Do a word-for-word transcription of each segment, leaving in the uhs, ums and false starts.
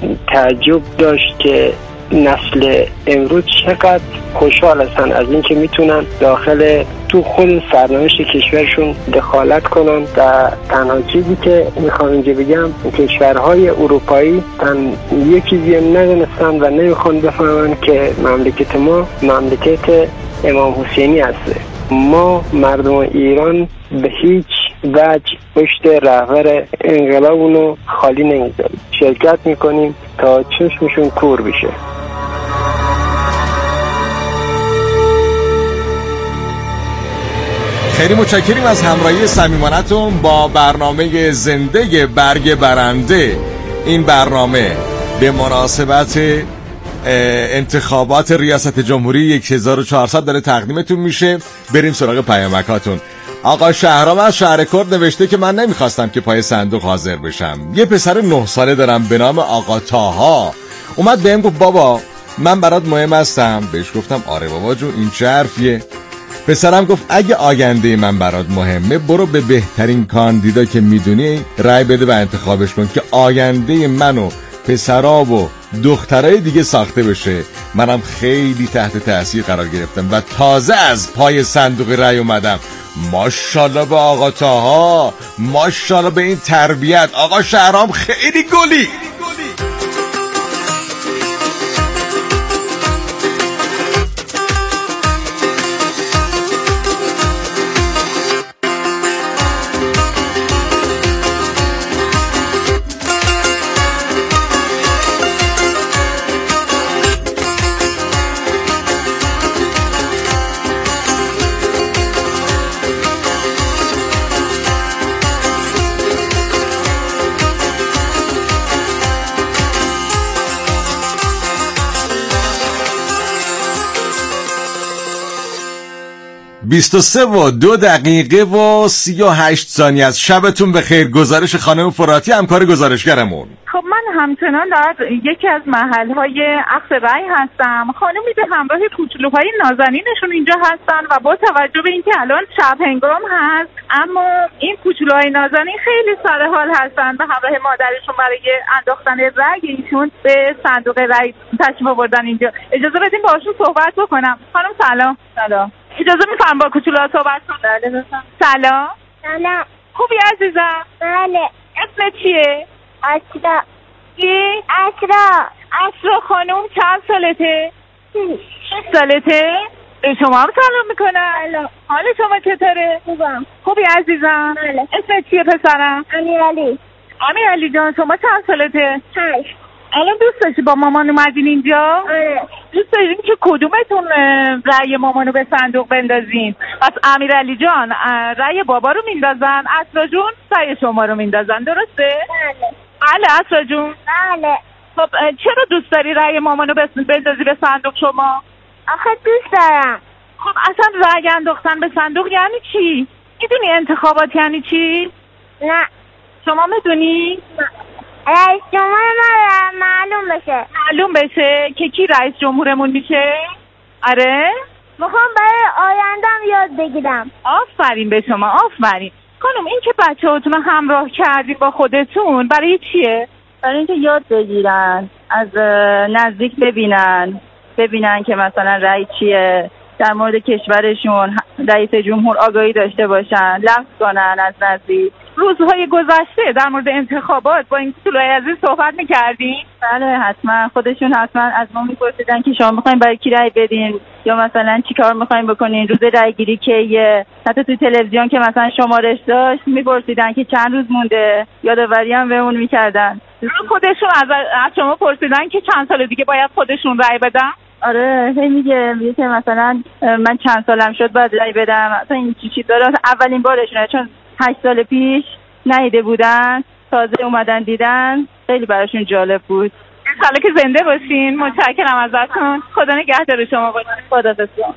تعجب داشت که نسل امروز چقدر خوشحال هستن از اینکه میتونن داخل تو خود سرنوشت کشورشون دخالت کنن و تنها چیزی که میخوام اینجا بگم کشورهای اروپایی تن یک چیزی ندونستن و نمیخوان بفهمن که مملکت ما مملکت امام حسینی هست. ما مردم ایران به هیچ وجه پشت رهبر انقلابونو خالی نمیذاریم، شرکت میکنیم تا چشمشون کور بشه. خیلی متشکریم از همراهی صمیمانه‌تون با برنامه زنده برگ برنده. این برنامه به مناسبت انتخابات ریاست جمهوری هزار و چهارصد داره تقدیمتون میشه. بریم سراغ پیامکاتون. آقا شهرام از شهر کرد نوشته که من نمیخواستم که پای صندوق حاضر بشم. یه پسر نه ساله دارم به نام آقا طاها. اومد بهم گفت بابا من برات مهم هستم. بهش گفتم آره بابا جون این چه حرفیه؟ پسرم گفت اگه آینده من برات مهمه برو به بهترین کاندیدا که میدونی رای بده و انتخابش کن که آینده منو پسرا و دخترای دیگه ساخته بشه. منم خیلی تحت تاثیر قرار گرفتم و تازه از پای صندوق رای اومدم. ماشاءالله به آقا طاها، ماشاءالله به این تربیت. آقا شهرام خیلی گلی. بیست و سه و دو دقیقه و سی و هشت ثانیه از شبتون بخیر. گزارش خانم فراتی همکار گزارشگرمون. خب من همچنان در یکی از محلهای اخذ رای هستم. خانمی به همراه کوچولوهای نازنینشون اینجا هستن و با توجه به اینکه الان شب هنگام هست اما این کوچولوهای نازنین خیلی سر حال هستن و همراه مادرشون برای انداختن رای ایشون به صندوق رای تشریف آوردن اینجا. اجازه بدین باهاشون صحبت بکنم. خانم سلام. سلام. اجازه می‌فرمایید با کوچولوها صحبت کنم؟ بله بفرمایید. سلام. سلام. خوبی عزیزم؟ بله. اسمت چیه؟ اسرا. چی؟ اسرا. اسرا خانم چند سالته؟ شش سالته؟ به شما هم سلام میکنم. سلام. حال شما چطوره؟ خوبم. خوبی عزیزم؟ بله. اسمت چیه پسرم؟ امیرعلی. امیرعلی جان شما چند سالته؟ هشت. الان دوست داشتی با مامان اومدین اینجا؟ آره. دوست دارین که کدومتون رأی مامانو به صندوق بندازین؟ پس امیرعلی جان رأی بابا رو میندازن، اسرا جون رأی شما رو میندازن، درسته؟ بله. بله اسرا جون؟ بله. خب چرا دوست داری رأی مامانو بندازی به صندوق شما؟ آخه دوست دارم. خب اصلا رأی انداختن به صندوق یعنی چی؟ میدونی انتخابات یعنی چی؟ نه. شما میدونی؟ نه. رئیس جمهور ما معلوم بشه. معلوم بشه که کی رئیس جمهورمون میشه؟ آره؟ میخوام برای آیندم یاد بگیرم. آفرین به شما، آفرین. خانم این که بچه هاتون رو همراه کردیم با خودتون برای چیه؟ برای اینکه یاد بگیرن، از نزدیک ببینن ببینن که مثلا رأی چیه، در مورد کشورشون رئیس جمهور آگاهی داشته باشن، لمس کنن از نزدیک. روزهای گذشته در مورد انتخابات با این کوچولوهای عزیز صحبت می‌کردین؟ بله حتما. خودشون حتما از ما می‌پرسیدن که شما می‌خواید برای کی رأی بدین یا مثلا چی کار می‌خواید بکنین، روز رأی‌گیری کیه. حتی تو تلویزیون که مثلا شمارش داشت می‌پرسیدن که چند روز مونده، یادآوری هم بهمون می‌کردن. خودشون از از شما پرسیدن که چند سال دیگه باید خودشون رأی بدن؟ آره هی میگه میگه که مثلا من چند سالم شد باید رأی بدم. مثلا این چی چی داره اولین بارشونه، چون هشت سال پیش ندیده بودن، تازه اومدن دیدن، خیلی براشون جالب بود. حالا که زنده باشین. متشکرم ازتون. خدا نگهدار شما باشین. خدا بسیار.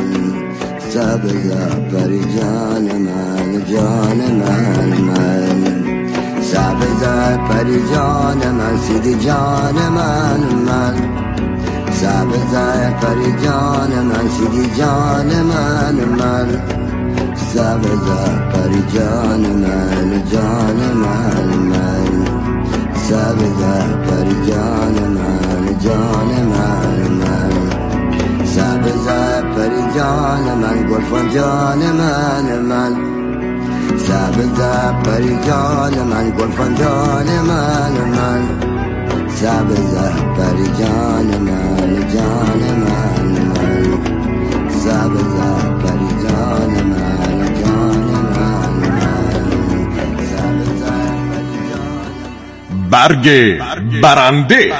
سبز پری جان من جان من من سبز پری جان من سیدی جان من من سبز پری جان من سیدی جان من من سبز پری جان من جان من من سبز پری جان من جان من من سبز پری جان من گلفان جان من من سبز پری جان من گلفان جان من من سبز پری جان من جان من من سبز پری جان من جان من من سبز پری جان برگ برنده.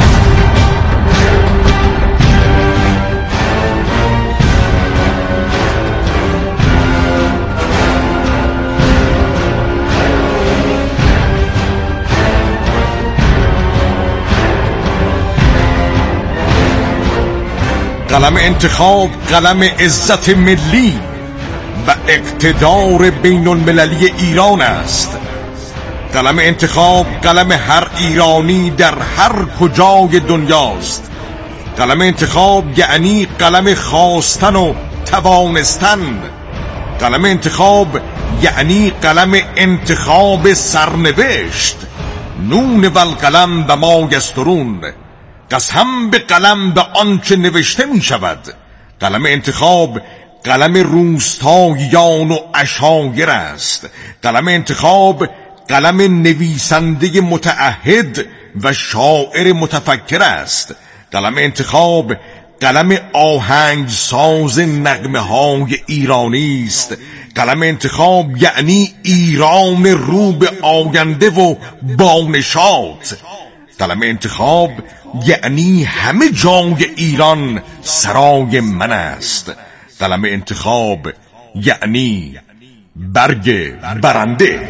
قلم انتخاب قلم عزت ملی و اقتدار بین المللی ایران است. قلم انتخاب قلم هر ایرانی در هر کجای دنیاست. قلم انتخاب یعنی قلم خواستن و توانستن. قلم انتخاب یعنی قلم انتخاب سرنوشت. نون و القلم و ما یسترون، قسم به قلم به آنچه نوشته می شود. قلم انتخاب قلم روستاییان و عشایر است. قلم انتخاب قلم نویسنده متعهد و شاعر متفکر است. قلم انتخاب قلم آهنگساز نغمه های ایرانی است. قلم انتخاب یعنی ایران رو به آینده و بانشاد. قلم انتخاب یعنی همه جای ایران سرای من است. قلم انتخاب یعنی برگ برنده.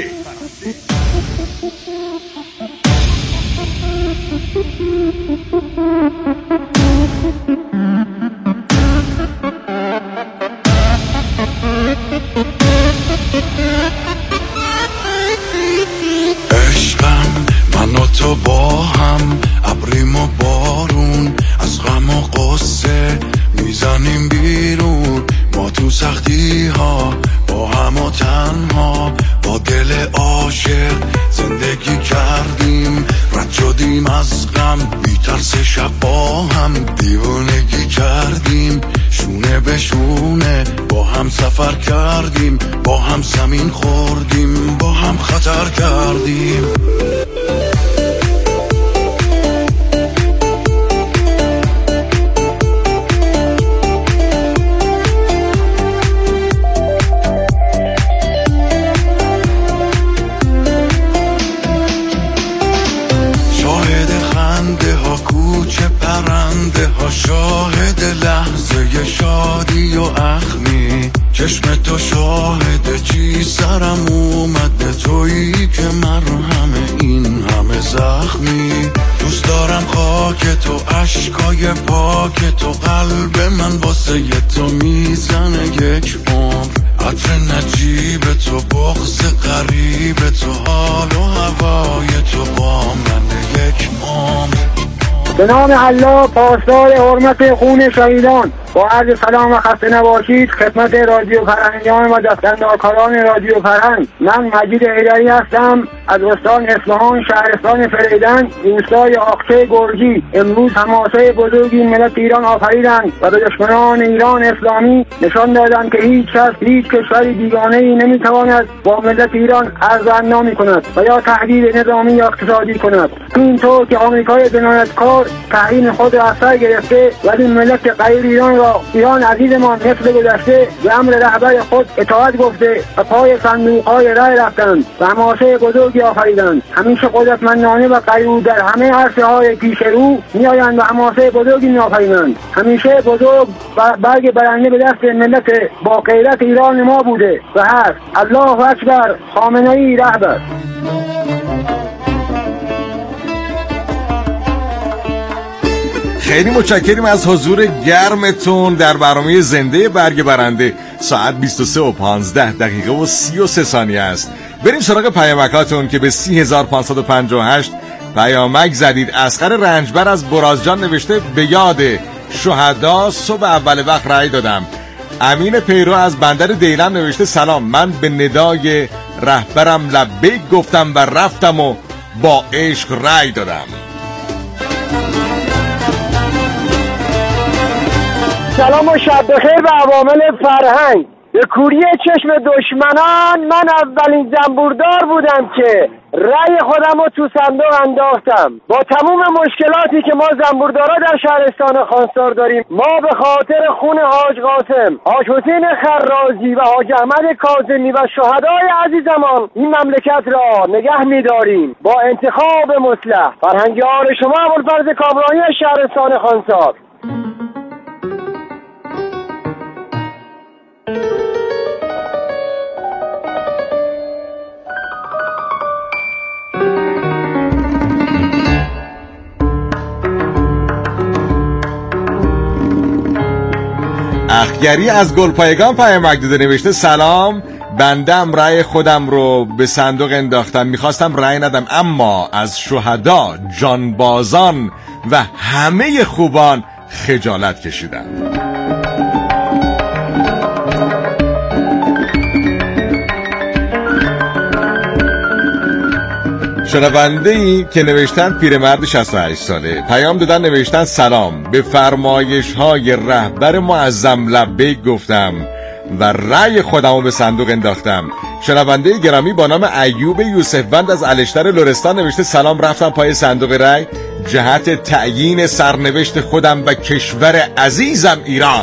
عشقم من و تو با هم، ابریم و بارون، از غم و قصه میزنیم بیرون. ما تو سختی ها با هم و تنها، با دل عاشق زندگی کردیم. رد شدیم از غم بی ترس، شب با هم دیوانگی کردیم. شونه به شونه با هم سفر کردیم، با هم زمین خوردیم، با هم خطر کردیم. شاهد لحظه شادی و اخمی، چشم تو شاهد چی سرم اومده، تویی که مرهم این همه زخمی. دوست دارم خاک تو، عشقای پاک تو، قلب من واسه تو میزنه یک عمر. عطر نجیب تو، بغض غریب تو، حال و هوای تو با من یک عمر. به نام الله پاسدار حرمت خون شهیدان، با عرض سلام و خسته نباشید خدمت رادیو فرهنگیان و دستاندارکاران رادیو فرهنگ. من مجید حیدری هستم از استان اصفهان، شهرستان فریدن، روستای آقچه گرجی. امروز حماسه بزرگی ملت ایران آفریدند و به دشمنان ایران اسلامی نشان دادند که هیچ کس، هیچ کشوری بیگانه‌ای نمیتواند با ملت ایران عرض و اندامی کند و یا تهدید نظامی یا اقتصادی کند. اینطور که آمریکای جنایتکار تعیین خود را از سر گرفته، ولی ملت غیر ایران را، ایران عزیزمان، مثل گذشته به امر رهبر خود اطاعت گفته و پای صندوق‌های رای رفتند و حماسه بزرگی آفریدند. همیشه قدرتمندانه و غیور در همه عرصه‌های پیش رو می‌آیند و حماسه بزرگی می‌آفرینند. همیشه بزرگ و برگ برنده به دست ملت با غیرت ایران ما بوده و هست. الله اکبر، خامنه‌ای رهبر. خیلی متشکریم از حضور گرمتون در برنامه زنده برگ برنده. ساعت بیست و سه و پانزده دقیقه و سی و سه ثانیه است. بریم سراغ پیامکاتون که به سی هزار و پانصد و پنجاه و هشت پیامک زدید. اصغر رنجبر از برازجان نوشته به یاد شهدا صبح اول وقت رأی دادم. امین پیرو از بندر دیلم نوشته سلام، من به ندای رهبرم لبیک گفتم و رفتم و با عشق رأی دادم. سلام و شب بخیر به عوامل فرهنگ. به کوری چشم دشمنان من اولین زنبوردار بودم که رأی خودم رو تو صندوق انداختم. با تموم مشکلاتی که ما زنبوردارا در شهرستان خانسار داریم، ما به خاطر خون حاج قاسم، حاج حسین خرازی و حاج احمد کاظمی و شهدای عزیزمان این مملکت را نگه می‌داریم با انتخاب مصلح. فرهنگیار شما ابوالفضل کامرانی از شهرستان خانسار. اخگری از گلپایگان پیامک داده نوشته سلام، بندم رأی خودم رو به صندوق انداختم، میخواستم رأی ندم اما از شهدا، جانبازان و همه خوبان خجالت کشیدم. شنونده‌ای که نوشتن پیرمرد شصت و هشت ساله پیام دادن نوشتن سلام، به فرمایش های رهبر معظم لبیک گفتم و رأی خودم رو به صندوق انداختم. شنونده گرامی با نام ایوب یوسفوند از الشتر لرستان نوشته سلام، رفتم پای صندوق رأی جهت تعیین سرنوشت خودم و کشور عزیزم ایران.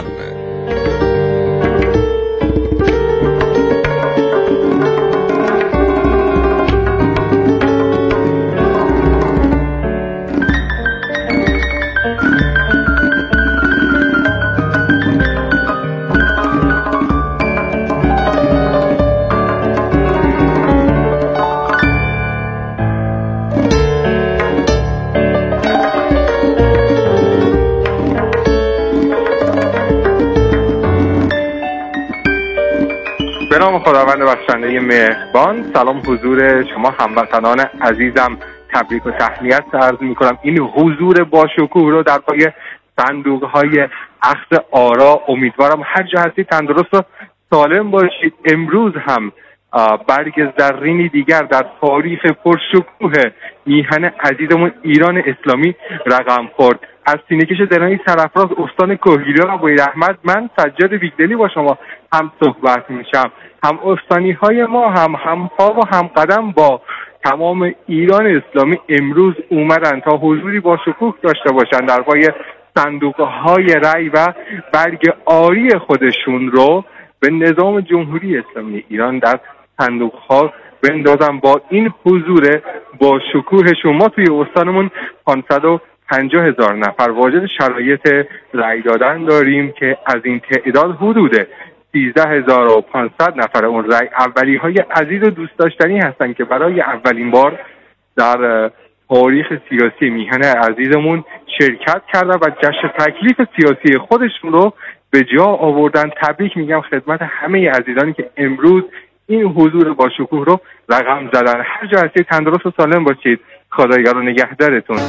به نام خداوند بخشنده مهربان. سلام حضور شما هموطنان عزیزم، تبریک و تهنیت عرض میکنم. این حضور با شکوه رو در پای صندوق های اخذ آرا، امیدوارم هر جا هستید تندرست و سالم باشید. امروز هم برگ زرینی دیگر در تاریخ پرشکوه میهن عزیزمون ایران اسلامی رقم خورد. از سینه‌کش دلانی سرافراز استان کوهگیری و بویراحمد من سجاد بیگدلی با شما هم صحبت میشم. هم استانی های ما هم هم پا و هم قدم با تمام ایران اسلامی امروز اومدن تا حضوری با شکوه داشته باشن در پای صندوق های رأی و برگ آری خودشون رو به نظام جمهوری اسلامی ایران در صندوق ها بندازن. با این حضور با شکوه شما توی استانمون پانصد و پنجاه هزار نفر واجد شرایط رأی دادن داریم که از این تعداد حدود سیزده هزار و پانصد نفر اون رأی اولی های عزیز و دوست داشتنی هستن که برای اولین بار در تاریخ سیاسی میهن عزیزمون شرکت کردن و جشن تکلیف سیاسی خودشون رو به جا آوردن. تبریک میگم خدمت همه عزیزانی که امروز این حضور با شکوه رو رقم زدن. هر جا هستید تندرست و سالم باشید. خداوند نگهدارتون.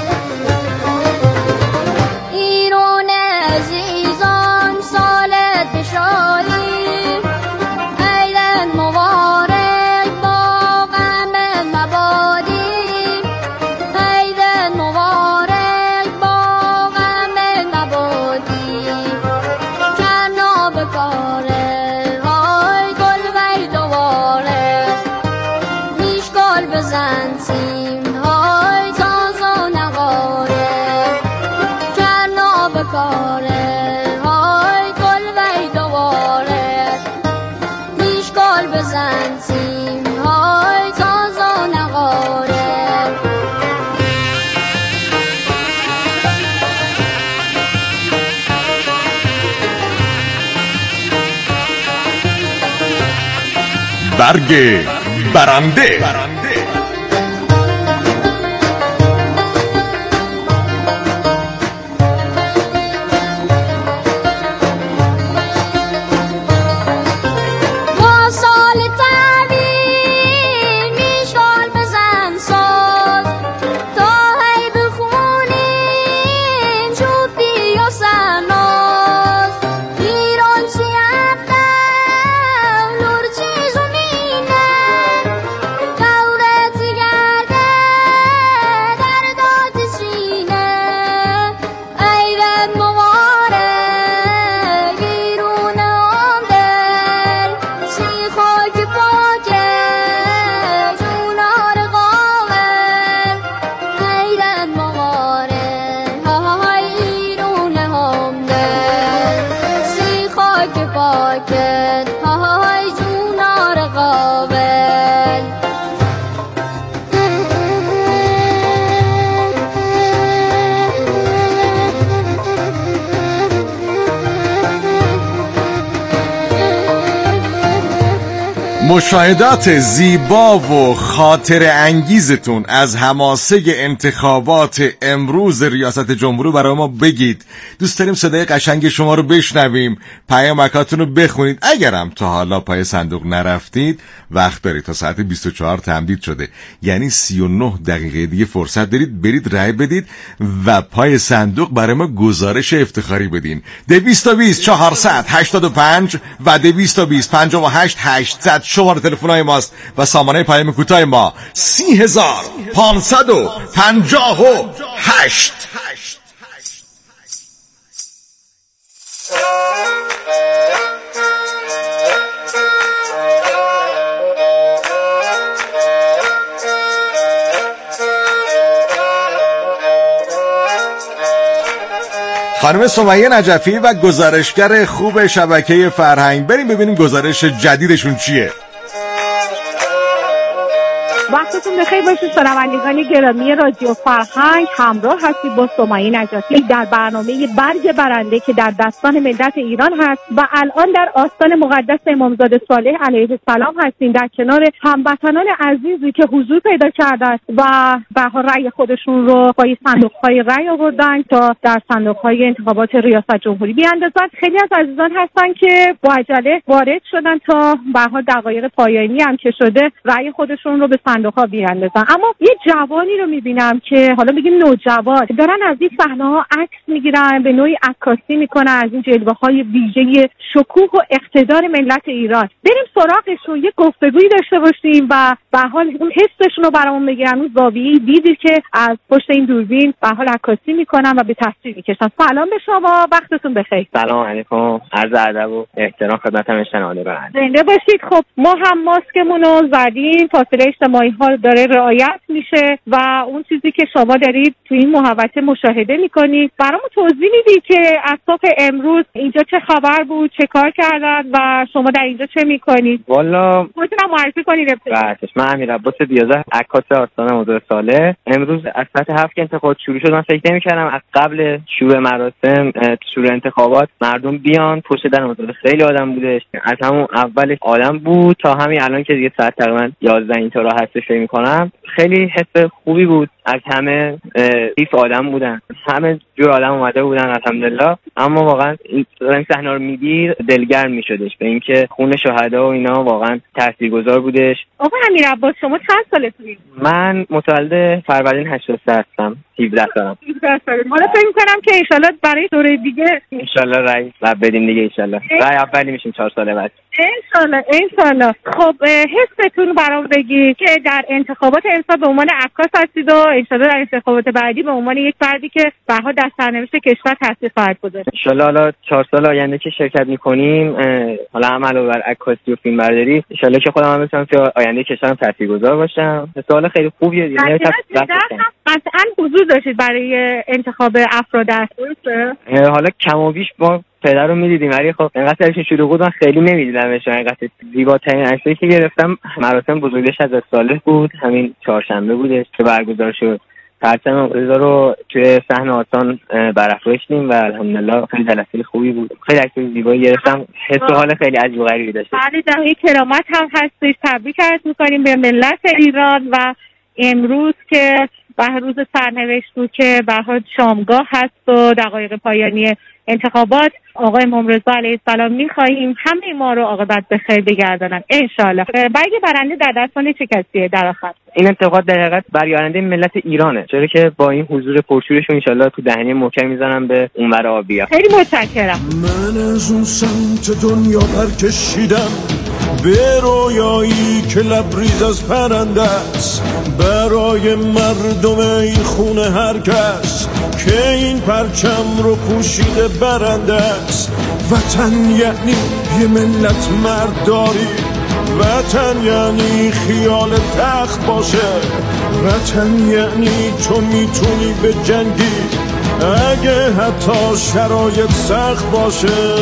ایران عزیزان سالت بشایی، عیدت مبارک با غم مبادی، عیدت مبارک با غم مبادی، کرنا بکاره های گل وی دواره، میشگل بزن سیم های تازا نغاره، کرنا بکاره های گل وی دواره، میشگل بزن سیم های تازا نغاره. برگ برنده. برنده. مشاهدات زیبا و خاطر انگیزتون از حماسه انتخابات امروز ریاست جمهوری برای ما بگید. دوست داریم صدای قشنگ شما رو بشنویم، پیامکاتون رو بخونید. اگرم تا حالا پای صندوق نرفتید وقت دارید، تا ساعت بیست و چهار تمدید شده، یعنی سی و نه دقیقه دیگه فرصت دارید برید رای بدید و پای صندوق برای ما گزارش افتخاری بدین. دویست و بیست چهارصد هشتاد و پنج و دویست و بیست پنجاه و هشت هشتصد شماره تلفن‌های ماست و سامانه پیام کوتاه ما سی هزار پانصد و پنجاه و هشت. خانم سمیه نجفی و گزارشگر خوب شبکه فرهنگ، بریم ببینیم گزارش جدیدشون چیه. وقتتون بخیر باشه شنوندگان گرامی رادیو فرهنگ، همراه هستید با سمیه نجفی در برنامه برگ برنده که در دستان ملت ایران هست و الان در آستان مقدس امامزاده صالح علیه السلام هستیم در کنار هموطنان عزیزی که حضور پیدا کردند و به رأی خودشون رو با صندوق‌های رأی آوردن تا در صندوق‌های انتخابات ریاست جمهوری بیاندازن. خیلی از عزیزان هستن که با عجله وارد شدن تا به هر دقایق پایانی هم که شده رأی خودشون رو به صندوق‌ها بیاندازن. اما یه جوانی رو می‌بینم که حالا بگیم نوجوان دارن از این صحنه‌ها عکس می‌گیرن، به نوعی عکاسی می‌کنن از این جلوه‌های ویژه شکوه و اقتدار ملت ایران. بریم سراغشون، یه گفتگویی داشته باشیم و به حال اون حسشون رو برامون بگن. اون زاویه‌ای دیدی که از پشت این دوربین به حال عکاسی می‌کنن و به تصویر می‌کشن. سلام به شما، وقتتون بخیر. سلام علیکم، عرض ادب و احترام خدمت شنوندگان. زنده باشید. خب ما هم ماسکمون رو زدیم، فاصله اجتماعی ها داره رعایت میشه و اون چیزی که شما دارید تو این محوطه مشاهده میکنید برامون توضیح میدید که از صبح امروز اینجا چه خبر بود، چه کار کردن و شما در اینجا چه میکنید؟ والا خودتون معرفی کنید. بعدش من امیر عباس دیازه، عکاس آستان امامزاده صالح. امروز از ساعت هفت که انتخابات شروع شد من فکر نمی‌کردم از قبل شروع مراسم، شروع انتخابات مردم بیان پشت در امامزاده. خیلی آدم بودش، از همون اولش آدم بود تا همین الان که دیگه ساعت تقریبا یازده اینطورا هستش فکر می‌کنم. خیلی حس خوبی بود، از همه قیف آدم بودن، همه جور آدم اومده بودن الحمدلله. اما واقعا این صحنه رو میدید دلگرم میشدش به اینکه خون شهدا و اینا واقعا تاثیرگذار بودش. آقا امیر عباس شما چند سالتونید؟ من متولد فروردین هشتاد و سه هستم، هفده سالم. هفده سالم. حالا فکر می‌کنم که ان شاءالله برای دوره دیگه ان شاءالله رای بعد بدیم دیگه، ان شاءالله رای اولی میشیم چهار سال بعد ان شاءالله ان شاءالله. خب حستون برام بگید که در انتخابات امسال به عنوان عکاس هستید و ان شاءالله در انتخابات بعدی به عنوان یک فردی که به هر حال در سرنوشت کشور تاثیر خواهد گذاشت. ان شاءالله حالا چهار سال آینده که شرکت می‌کنیم، حالا عمل بر عکاسی و فیلمبرداری، ان شاءالله که خودم هم بتونم که آینده کشورم تاثیرگذار باشم. سوال خیلی خوبیه دیگه. قطعاً حضور داشتید برای انتخاب افراد درسته؟ حالا کم و بیش ما پدر رو می‌دیدیم ولی خب اینقدر ازش شروع بود من خیلی نمی‌دیدمش. اینقدر زیباترین عکسی که گرفتم مراسم بزرگداشت از صالح بود، همین چهارشنبه بودش که برگزار شد. پرچم امامزاده رو توی صحن آستان برافراشتیم و الحمدلله خیلی جلسه خوبی بود. خیلی عکس زیبایی گرفتم، حس و حال خیلی عجیب و غریبی داشت. بله در کرامت هم هستش. تبریک عرض می‌کنیم به ملت ایران و امروز که به روز سرنوشت بود که به حال شامگاه هست و دقایق پایانی انتخابات، آقای امام رضا علیه السلام می‌خواهیم همه ما رو عاقبت به خیر بگردانن ان شاءالله. برگ برنده در دستان چه کسیه در آخر؟ این انتخابات در حقیقت برآینده ملت ایرانه، چرا که با این حضور پرشورشون ان شاءالله تو دهنی محکم میزنن به اونور آبیا. خیلی متشکرم. من از اون سمت دنیا برکشیدم به رویایی که لبریز از پرنده است، برای مردم این خونه هر کس که این پرچم رو پوشیده برنده است. وطن یعنی یه ملت مرداری، وطن یعنی خیال تخت باشه، وطن یعنی تو میتونی به جنگی اگه حتی شرایط سخت باشه.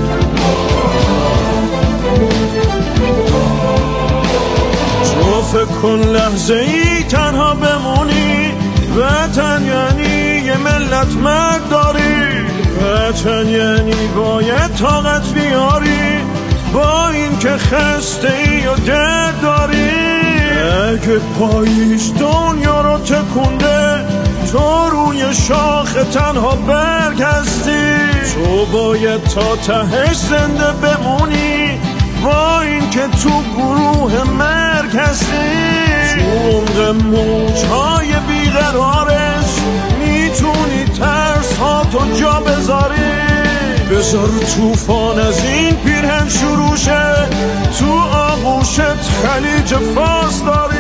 فکر نکن لحظه ای تنها بمونی. وطن یعنی یه ملت مرد داری، وطن یعنی باید طاقت بیاری با این که خسته ای و درد داری. اگه پاییش دنیا رو تکونده تو روی شاخ تنها برگ هستی. تو باید تا تهش زنده بمونی با این که تو گروه مرگ هستی. تو عمق موجهای بیقرارش میتونی ترس ها تو جا بذاری. بذار توفان از این پیرهن شروع شه، تو آغوشت خلیج فارس داری.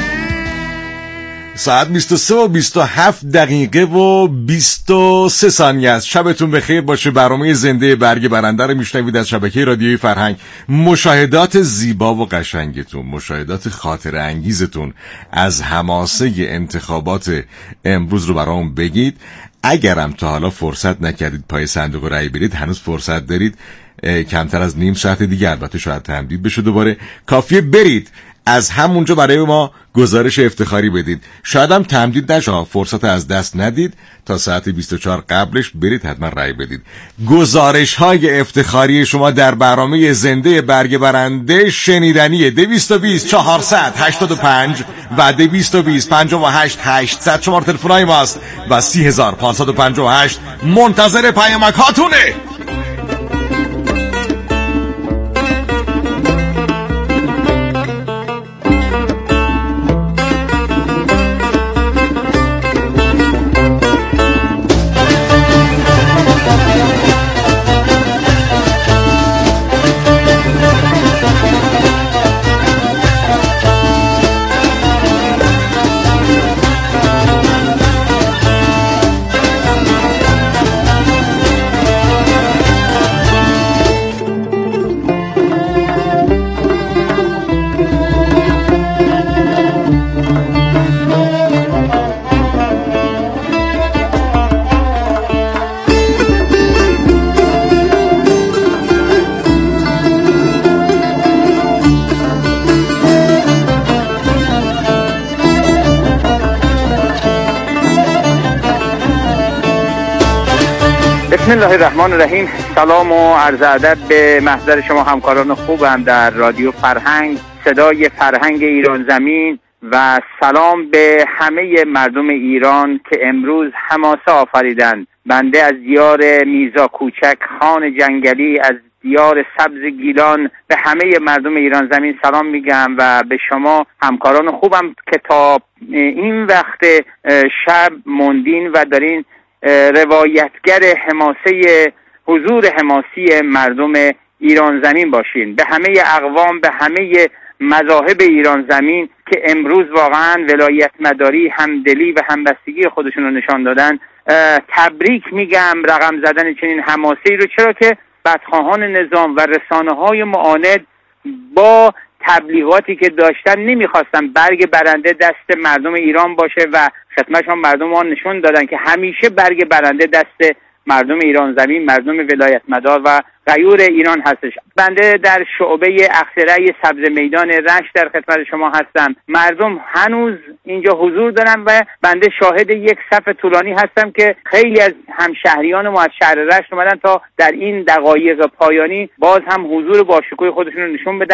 ساعت بیست و سه و بیست و هفت دقیقه و بیست و سه ثانیه است. شبتون بخیر باشه. برنامه زنده برگ برنده رو میشنوید از شبکه رادیوی فرهنگ. مشاهدات زیبا و قشنگتون، مشاهدات خاطره انگیزتون از حماسه انتخابات امروز رو برام بگید. اگرم تا حالا فرصت نکردید پای صندوق رای برید، هنوز فرصت دارید. کمتر از نیم ساعت دیگه، البته شاید تمدید بشه دوباره، کافیه برید از همونجا برای ما گزارش افتخاری بدید. شاید هم تمدید نشه، فرصت از دست ندید، تا ساعت بیست و چهار قبلش برید حتما رای بدید. گزارش های افتخاری شما در برنامه زنده برگ برنده شنیدنیه. دویست و بیست چهارصد هشتاد و پنج و دویست و بیست پنجاه و هشت هشتصد شماره تلفن‌های ماست و سی هزار و پانصد و پنجاه و هشت منتظر پیامک‌هاتونه. بسم الله الرحمن الرحیم. سلام و عرض ادب به محضر شما همکاران خوبم در رادیو فرهنگ، صدای فرهنگ ایران زمین، و سلام به همه مردم ایران که امروز حماسه آفریدند. بنده از دیار میرزا کوچک خان جنگلی، از دیار سبز گیلان، به همه مردم ایران زمین سلام میگم و به شما همکاران خوبم که تا این وقت شب موندین و دارین روایتگر حماسه حضور حماسی مردم ایران زمین باشین. به همه اقوام، به همه مذاهب ایران زمین که امروز واقعا ولایت مداری، همدلی و همبستگی خودشون رو نشان دادن، تبریک میگم رقم زدن چنین حماسه‌ای رو، چرا که بدخواهان نظام و رسانه‌های معاند با تبلیغاتی که داشتن نمیخواستن برگ برنده دست مردم ایران باشه و خدمتشان مردم ها نشون دادن که همیشه برگ برنده دست مردم ایران زمین، مردم ولایت مدار و غیور ایران هستش. بنده در شعبه اخصره سبز میدان رشت در خدمت شما هستم. مردم هنوز اینجا حضور دارن و بنده شاهد یک صف طولانی هستم که خیلی از همشهریان ما از شهر رشت اومدن تا در این دقایق پایانی باز هم حضور باشکوه خودشون رو نشون بدن